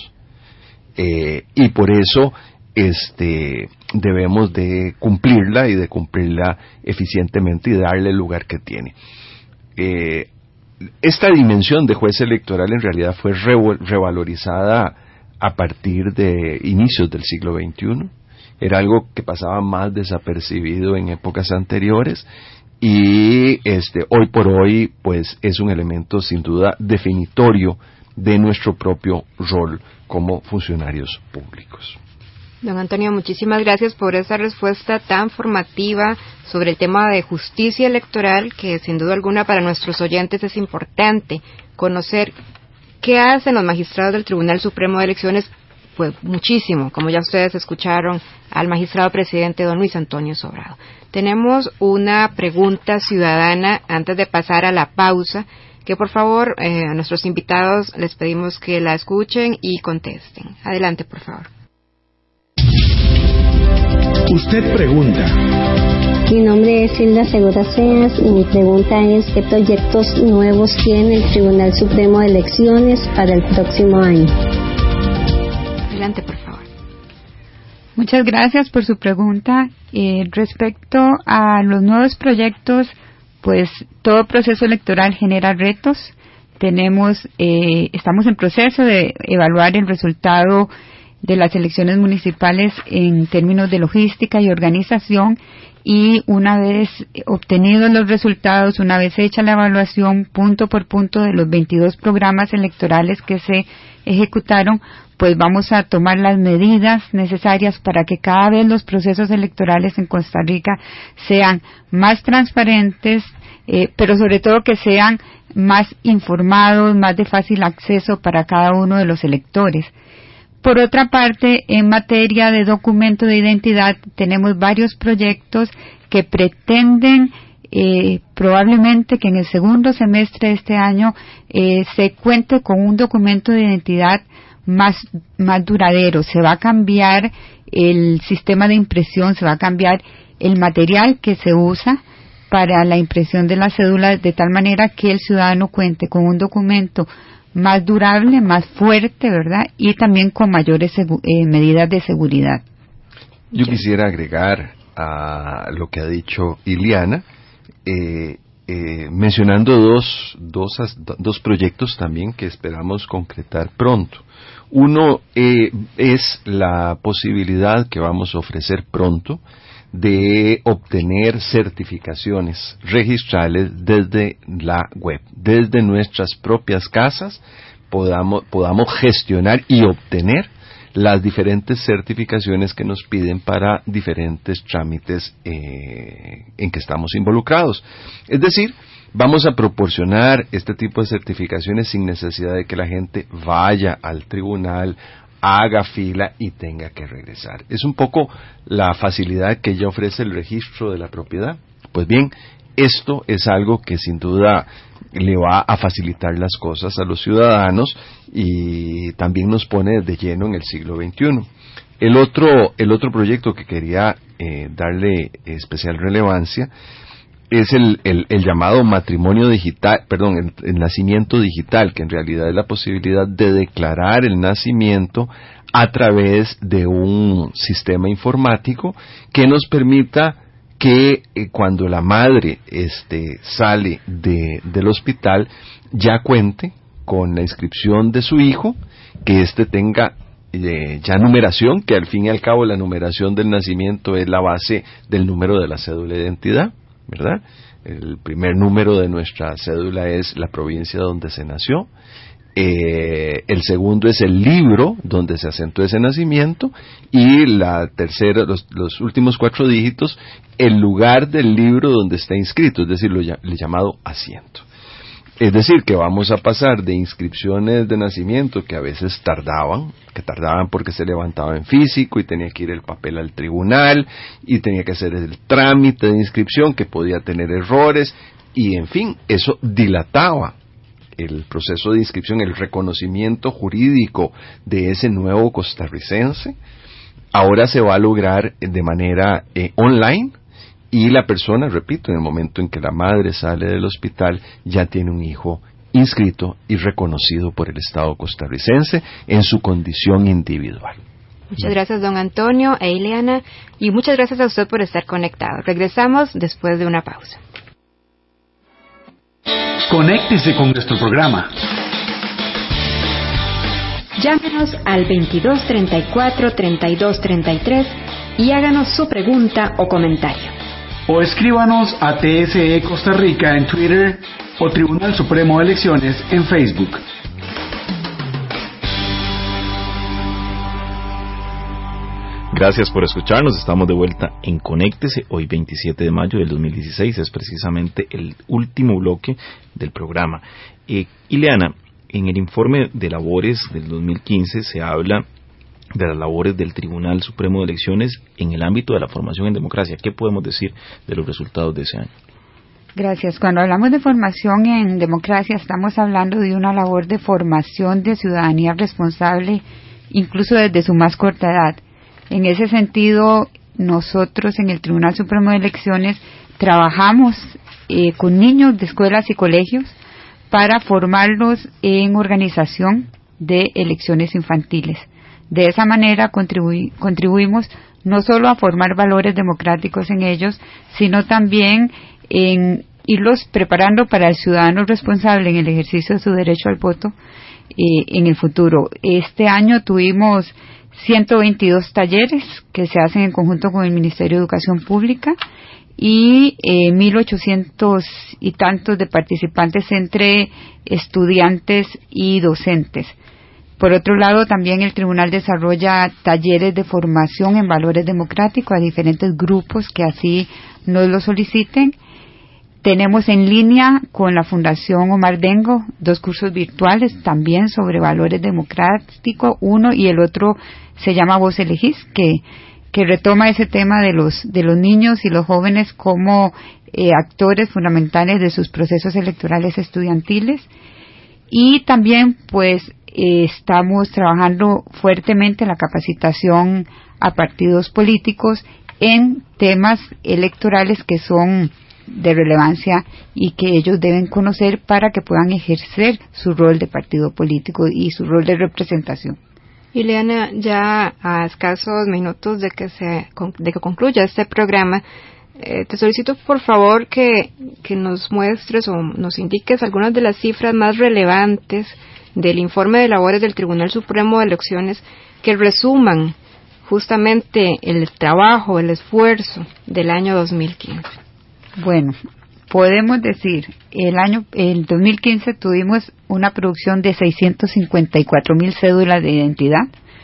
Eh, y por eso este debemos de cumplirla y de cumplirla eficientemente y darle el lugar que tiene. Eh, esta dimensión de juez electoral en realidad fue re- revalorizada a partir de inicios del siglo veintiuno. Era algo que pasaba más desapercibido en épocas anteriores, y este hoy por hoy pues es un elemento sin duda definitorio de nuestro propio rol como funcionarios públicos. Don Antonio, muchísimas gracias por esa respuesta tan formativa sobre el tema de justicia electoral, que sin duda alguna para nuestros oyentes es importante conocer qué hacen los magistrados del Tribunal Supremo de Elecciones. Pues muchísimo, como ya ustedes escucharon al magistrado presidente don Luis Antonio Sobrado. Tenemos una pregunta ciudadana antes de pasar a la pausa, que por favor eh, a nuestros invitados les pedimos que la escuchen y contesten. Adelante, por favor. Usted pregunta. Mi nombre es Hilda Segura Seas y mi pregunta es ¿qué proyectos nuevos tiene el Tribunal Supremo de Elecciones para el próximo año? Adelante, por favor. Muchas gracias por su pregunta. Eh, respecto a los nuevos proyectos, pues todo proceso electoral genera retos. Tenemos, eh, estamos en proceso de evaluar el resultado de las elecciones municipales en términos de logística y organización, y una vez obtenidos los resultados, una vez hecha la evaluación punto por punto de los veintidós programas electorales que se ejecutaron, pues vamos a tomar las medidas necesarias para que cada vez los procesos electorales en Costa Rica sean más transparentes, eh, pero sobre todo que sean más informados, más de fácil acceso para cada uno de los electores. Por otra parte, en materia de documento de identidad, tenemos varios proyectos que pretenden eh, probablemente que en el segundo semestre de este año eh, se cuente con un documento de identidad más, más duradero. Se va a cambiar el sistema de impresión, se va a cambiar el material que se usa para la impresión de las cédulas, de tal manera que el ciudadano cuente con un documento más durable, más fuerte, ¿verdad? Y también con mayores segu- eh, medidas de seguridad. Yo quisiera agregar a lo que ha dicho Ileana, eh, eh, mencionando dos, dos, dos proyectos también que esperamos concretar pronto. Uno eh, es la posibilidad que vamos a ofrecer pronto de obtener certificaciones registrales desde la web, desde nuestras propias casas, podamos, podamos gestionar y obtener las diferentes certificaciones que nos piden para diferentes trámites eh, en que estamos involucrados. Es decir, vamos a proporcionar este tipo de certificaciones sin necesidad de que la gente vaya al tribunal, haga fila y tenga que regresar. Es un poco la facilidad que ya ofrece el registro de la propiedad. Pues bien, esto es algo que sin duda le va a facilitar las cosas a los ciudadanos y también nos pone de lleno en el siglo veintiuno. El otro, el otro proyecto que quería eh, darle especial relevancia es el, el, el llamado matrimonio digital, perdón, el, el nacimiento digital, que en realidad es la posibilidad de declarar el nacimiento a través de un sistema informático que nos permita que eh, cuando la madre este, sale de, del hospital ya cuente con la inscripción de su hijo, que éste tenga eh, ya numeración, que al fin y al cabo la numeración del nacimiento es la base del número de la cédula de identidad, ¿verdad? El primer número de nuestra cédula es la provincia donde se nació. Eh, el segundo es el libro donde se asentó ese nacimiento, y la tercera, los, los últimos cuatro dígitos, el lugar del libro donde está inscrito, es decir, lo el llamado asiento. Es decir, que vamos a pasar de inscripciones de nacimiento que a veces tardaban, que tardaban porque se levantaba en físico y tenía que ir el papel al tribunal y tenía que hacer el trámite de inscripción que podía tener errores y, en fin, eso dilataba el proceso de inscripción, el reconocimiento jurídico de ese nuevo costarricense. Ahora se va a lograr de manera eh, online, y la persona, repito, en el momento en que la madre sale del hospital, ya tiene un hijo inscrito y reconocido por el Estado costarricense en su condición individual. Muchas gracias, don Antonio e Ileana, y muchas gracias a usted por estar conectado. Regresamos después de una pausa. Conéctese con nuestro programa. Llámenos al veintidós treinta y cuatro treinta y dos treinta y tres y háganos su pregunta o comentario. O escríbanos a T S E Costa Rica en Twitter o Tribunal Supremo de Elecciones en Facebook. Gracias por escucharnos, estamos de vuelta en Conéctese, hoy veintisiete de mayo del dos mil dieciséis, es precisamente el último bloque del programa. Eh, Ileana, en el informe de labores del dos mil quince se habla de las labores del Tribunal Supremo de Elecciones en el ámbito de la formación en democracia. ¿Qué podemos decir de los resultados de ese año? Gracias. Cuando hablamos de formación en democracia, estamos hablando de una labor de formación de ciudadanía responsable, incluso desde su más corta edad. En ese sentido, nosotros en el Tribunal Supremo de Elecciones trabajamos eh, con niños de escuelas y colegios para formarlos en organización de elecciones infantiles. De esa manera contribu- contribuimos no solo a formar valores democráticos en ellos, sino también en irlos preparando para el ciudadano responsable en el ejercicio de su derecho al voto eh, en el futuro. Este año tuvimos ciento veintidós talleres que se hacen en conjunto con el Ministerio de Educación Pública y eh, mil ochocientos y tantos de participantes entre estudiantes y docentes. Por otro lado, también el Tribunal desarrolla talleres de formación en valores democráticos a diferentes grupos que así nos lo soliciten. Tenemos en línea con la Fundación Omar Dengo dos cursos virtuales también sobre valores democráticos, uno y el otro se llama Vos Elegís, que, que retoma ese tema de los, de los niños y los jóvenes como eh, actores fundamentales de sus procesos electorales estudiantiles. Y también pues eh, estamos trabajando fuertemente en la capacitación a partidos políticos en temas electorales que son de relevancia y que ellos deben conocer para que puedan ejercer su rol de partido político y su rol de representación. Ileana, ya a escasos minutos de que se de que concluya este programa, eh, te solicito por favor que, que nos muestres o nos indiques algunas de las cifras más relevantes del informe de labores del Tribunal Supremo de Elecciones que resuman justamente el trabajo, el esfuerzo del año dos mil quince. Bueno, podemos decir, el año, el dos mil quince tuvimos una producción de seiscientos cincuenta y cuatro mil cédulas de identidad,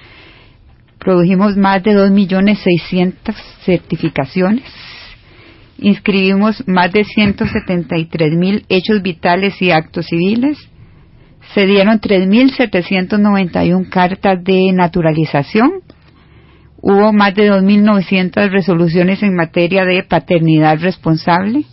produjimos más de dos millones seiscientas certificaciones, inscribimos más de ciento setenta y tres mil hechos vitales y actos civiles, se dieron tres mil setecientos noventa y una cartas de naturalización, hubo más de dos mil novecientas resoluciones en materia de paternidad responsable.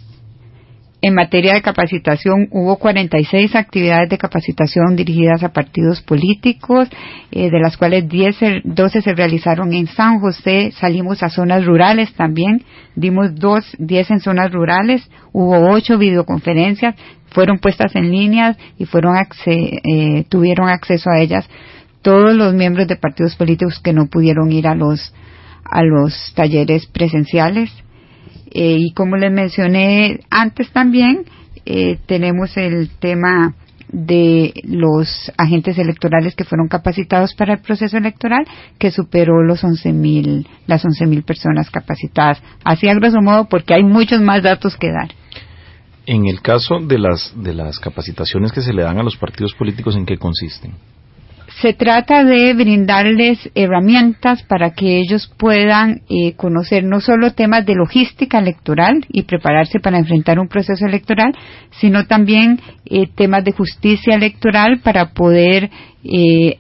En materia de capacitación hubo cuarenta y seis actividades de capacitación dirigidas a partidos políticos, eh, de las cuales diez, doce se realizaron en San José. Salimos a zonas rurales también, dimos dos, diez en zonas rurales, hubo ocho videoconferencias, fueron puestas en línea y fueron acce- eh, tuvieron acceso a ellas todos los miembros de partidos políticos que no pudieron ir a los a los talleres presenciales. Eh, y como les mencioné antes también, eh, tenemos el tema de los agentes electorales que fueron capacitados para el proceso electoral, que superó los once mil, las once mil personas capacitadas. Así a grosso modo, porque hay muchos más datos que dar. En el caso de las de las capacitaciones que se le dan a los partidos políticos, ¿en qué consisten? Se trata de brindarles herramientas para que ellos puedan eh, conocer no solo temas de logística electoral y prepararse para enfrentar un proceso electoral, sino también eh, temas de justicia electoral para poder eh,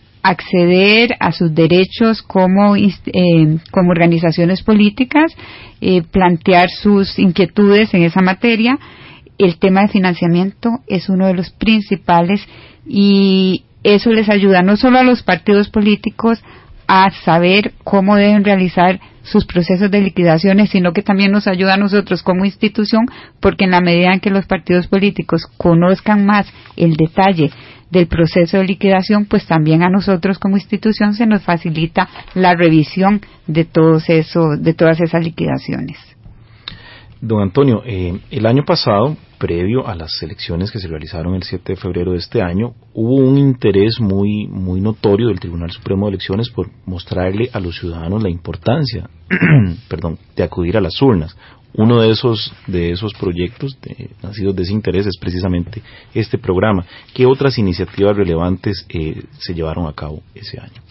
acceder a sus derechos como, eh, como organizaciones políticas, eh, plantear sus inquietudes en esa materia. El tema de financiamiento es uno de los principales y eso les ayuda no solo a los partidos políticos a saber cómo deben realizar sus procesos de liquidaciones, sino que también nos ayuda a nosotros como institución, porque en la medida en que los partidos políticos conozcan más el detalle del proceso de liquidación, pues también a nosotros como institución se nos facilita la revisión de todos esos, de todas esas liquidaciones. Don Antonio, eh, el año pasado, previo a las elecciones que se realizaron el siete de febrero de este año, hubo un interés muy muy notorio del Tribunal Supremo de Elecciones por mostrarle a los ciudadanos la importancia perdón, de acudir a las urnas. Uno de esos de esos proyectos de, nacidos de ese interés es precisamente este programa. ¿Qué otras iniciativas relevantes eh, se llevaron a cabo ese año?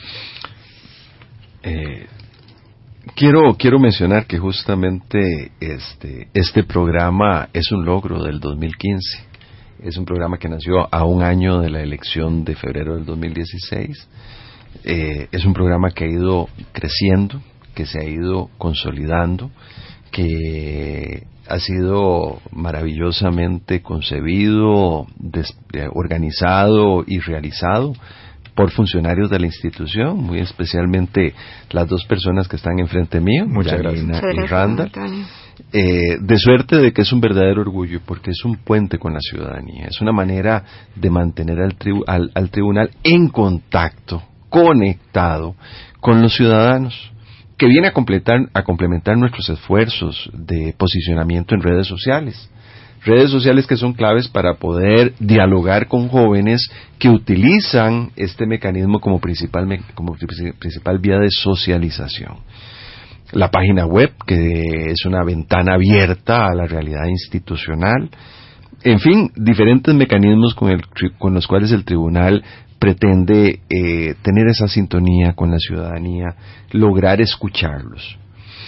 Eh, quiero quiero mencionar que justamente este este programa es un logro del dos mil quince. Es un programa que nació a un año de la elección de febrero del dos mil dieciséis. Eh, es un programa que ha ido creciendo, que se ha ido consolidando, que ha sido maravillosamente concebido, des, eh, organizado y realizado por funcionarios de la institución, muy especialmente las dos personas que están enfrente mío, Muchas Janina gracias. y Randall. Eh, de suerte de que es un verdadero orgullo, porque es un puente con la ciudadanía, es una manera de mantener al, tribu- al, al tribunal en contacto, conectado con los ciudadanos, que viene a completar, a complementar nuestros esfuerzos de posicionamiento en redes sociales. Redes sociales que son claves para poder dialogar con jóvenes que utilizan este mecanismo como principal, me- como principal vía de socialización. La página web, que es una ventana abierta a la realidad institucional. En fin, diferentes mecanismos con, el, con los cuales el tribunal pretende eh, tener esa sintonía con la ciudadanía, lograr escucharlos.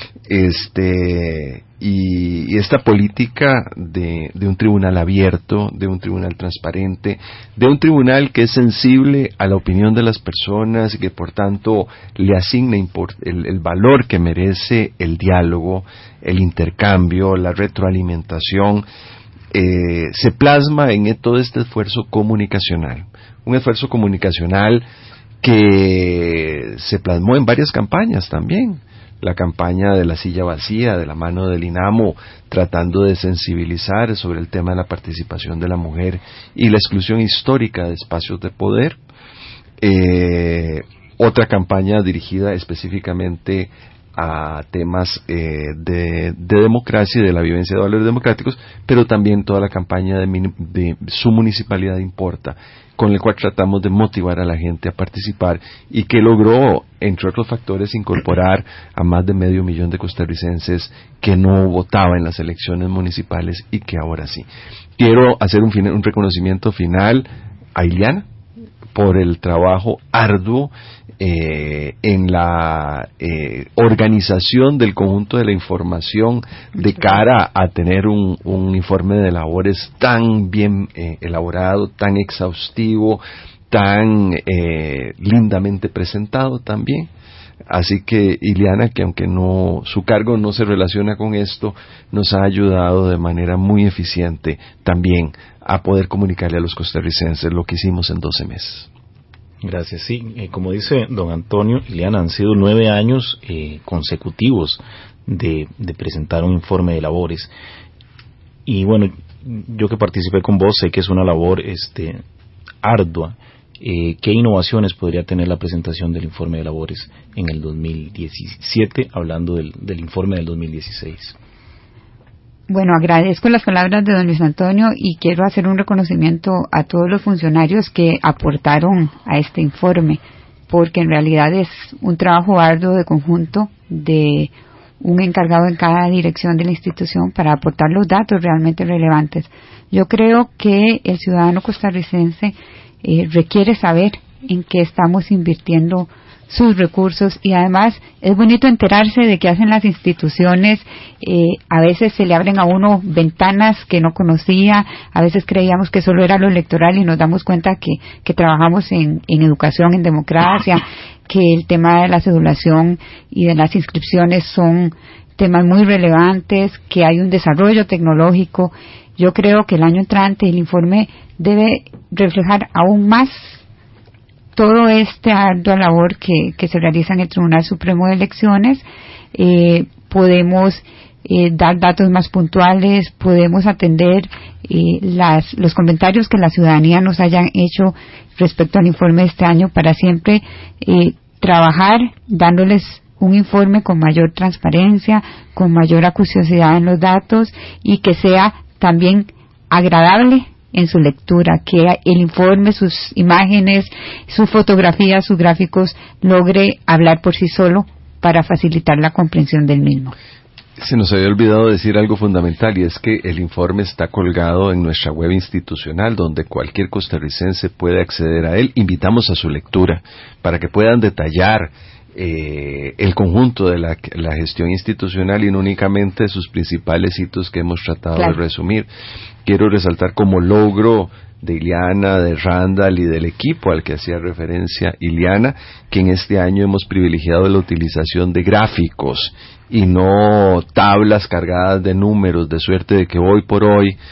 Este y, y esta política de, de un tribunal abierto, de un tribunal transparente, de un tribunal que es sensible a la opinión de las personas y que por tanto le asigna import, el, el valor que merece el diálogo, el intercambio, la retroalimentación, eh, se plasma en todo este esfuerzo comunicacional, un esfuerzo comunicacional que se plasmó en varias campañas también. La campaña de la silla vacía, de la mano del INAMO, tratando de sensibilizar sobre el tema de la participación de la mujer y la exclusión histórica de espacios de poder. Eh, otra campaña dirigida específicamente a temas eh, de, de democracia y de la vivencia de valores democráticos, pero también toda la campaña de, de Su Municipalidad Importa, con el cual tratamos de motivar a la gente a participar y que logró, entre otros factores, incorporar a más de medio millón de costarricenses que no votaban en las elecciones municipales y que ahora sí. Quiero hacer un, fin- un reconocimiento final a Ileana por el trabajo arduo eh, en la eh, organización del conjunto de la información de cara a tener un, un informe de labores tan bien eh, elaborado, tan exhaustivo, tan eh, lindamente presentado también. Así que Ileana, que aunque no su cargo no se relaciona con esto, nos ha ayudado de manera muy eficiente también a poder comunicarle a los costarricenses lo que hicimos en doce meses. Gracias, sí. Eh, como dice don Antonio, Ileana, han sido nueve años eh, consecutivos de, de presentar un informe de labores. Y bueno, yo que participé con vos sé que es una labor este, ardua. Eh, ¿Qué innovaciones podría tener la presentación del informe de labores en el dos mil diecisiete, hablando del, del informe del dos mil dieciséis? Bueno, agradezco las palabras de don Luis Antonio y quiero hacer un reconocimiento a todos los funcionarios que aportaron a este informe, porque en realidad es un trabajo arduo de conjunto de un encargado en cada dirección de la institución para aportar los datos realmente relevantes. Yo creo que el ciudadano costarricense eh, requiere saber en qué estamos invirtiendo sus recursos y además es bonito enterarse de qué hacen las instituciones. Eh, a veces se le abren a uno ventanas que no conocía, a veces creíamos que solo era lo electoral y nos damos cuenta que, que trabajamos en, en educación, en democracia, que el tema de la cedulación y de las inscripciones son temas muy relevantes, que hay un desarrollo tecnológico. Yo creo que el año entrante el informe debe reflejar aún más todo este ardua labor que, que se realiza en el Tribunal Supremo de Elecciones. Eh, podemos eh, dar datos más puntuales, podemos atender eh, las, los comentarios que la ciudadanía nos hayan hecho respecto al informe de este año para siempre eh, trabajar dándoles un informe con mayor transparencia, con mayor acuciosidad en los datos y que sea también agradable en su lectura, que el informe, sus imágenes, sus fotografías, sus gráficos logre hablar por sí solo para facilitar la comprensión del mismo. Se nos había olvidado decir algo fundamental y es que el informe está colgado en nuestra web institucional donde cualquier costarricense puede acceder a él. Invitamos a su lectura para que puedan detallar eh, el conjunto de la, la gestión institucional y no únicamente sus principales hitos que hemos tratado claro. de resumir. Quiero resaltar como logro de Ileana, de Randall y del equipo al que hacía referencia Ileana, que en este año hemos privilegiado la utilización de gráficos y no tablas cargadas de números, de suerte de que hoy por hoy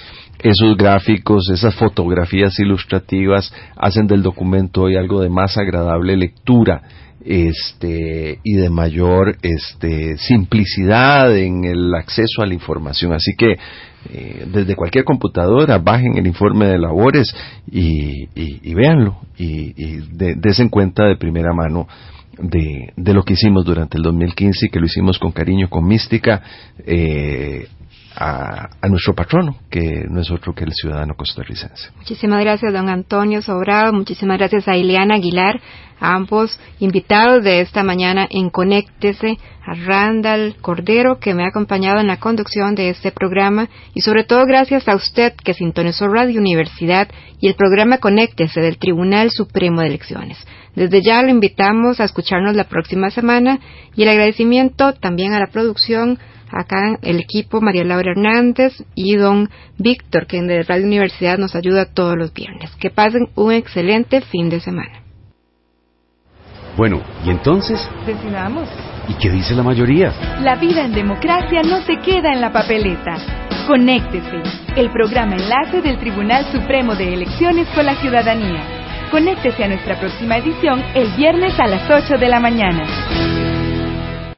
esos gráficos, esas fotografías ilustrativas hacen del documento hoy algo de más agradable lectura, este y de mayor este simplicidad en el acceso a la información. Así que eh, desde cualquier computadora bajen el informe de labores y, y, y véanlo y, y de, desen cuenta de primera mano de, de lo que hicimos durante el dos mil quince y que lo hicimos con cariño, con mística, eh, A, a nuestro patrono, que no es otro que el ciudadano costarricense. Muchísimas gracias, don Antonio Sobrado. Muchísimas gracias a Ileana Aguilar, a ambos invitados de esta mañana en Conéctese, a Randall Cordero, que me ha acompañado en la conducción de este programa, y sobre todo gracias a usted que sintonizó Radio Universidad y el programa Conéctese del Tribunal Supremo de Elecciones. Desde ya lo invitamos a escucharnos la próxima semana, y el agradecimiento también a la producción, acá el equipo, María Laura Hernández y don Víctor, que de Radio Universidad nos ayuda todos los viernes. Que pasen un excelente fin de semana. Bueno, ¿y entonces? Decidamos. ¿Y qué dice la mayoría? La vida en democracia no se queda en la papeleta. Conéctese, el programa enlace del Tribunal Supremo de Elecciones con la ciudadanía. Conéctese a nuestra próxima edición el viernes a las ocho de la mañana.